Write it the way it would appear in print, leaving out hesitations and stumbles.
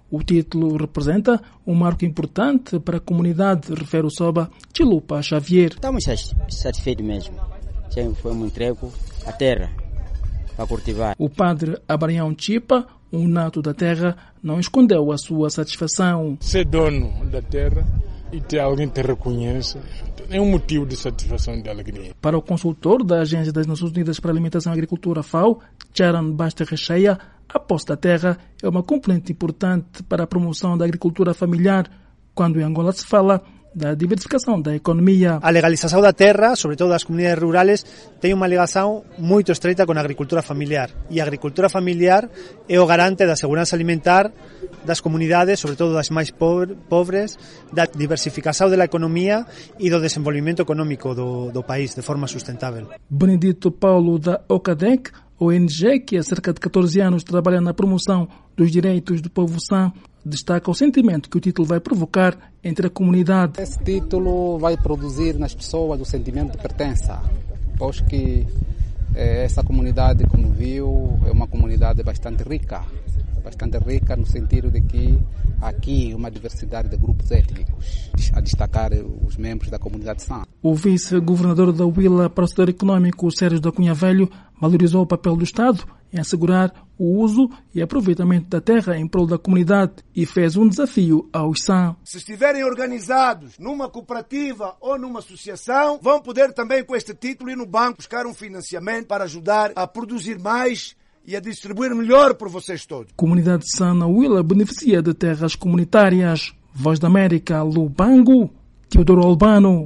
O título representa um marco importante para a comunidade, refere o Soba Chilupa Xavier. Estamos satisfeitos mesmo. Já foi um entrego à terra para cultivar. O padre Abraham Chipa, um nato da terra, não escondeu a sua satisfação. Ser dono da terra e ter alguém que te reconhece é um motivo de satisfação e de alegria. Para o consultor da Agência das Nações Unidas para a Alimentação e Agricultura, FAO, Charan Basta Recheia, a posse da terra é uma componente importante para a promoção da agricultura familiar, quando em Angola se fala da diversificação da economia. A legalização da terra, sobretudo das comunidades rurais, tem uma ligação muito estreita com a agricultura familiar. E a agricultura familiar é o garante da segurança alimentar das comunidades, sobretudo das mais pobres, da diversificação da economia e do desenvolvimento econômico do país de forma sustentável. Benedito Paulo da OCADEC, ONG que há cerca de 14 anos trabalha na promoção dos direitos do povo San, destaca o sentimento que o título vai provocar entre a comunidade. Esse título vai produzir nas pessoas o sentimento de pertença, pois que essa comunidade, como viu, é uma comunidade bastante rica no sentido de que aqui uma diversidade de grupos étnicos, a destacar os membros da comunidade San. O vice-governador da Huila para o setor econômico, Sérgio da Cunha Velho, valorizou o papel do Estado em assegurar o uso e aproveitamento da terra em prol da comunidade e fez um desafio aos San. Se estiverem organizados numa cooperativa ou numa associação, vão poder também com este título ir no banco buscar um financiamento para ajudar a produzir mais e a distribuir melhor por vocês todos. Comunidade San na Huila beneficia de terras comunitárias. Voz da América, Lubango, Teodoro Albano.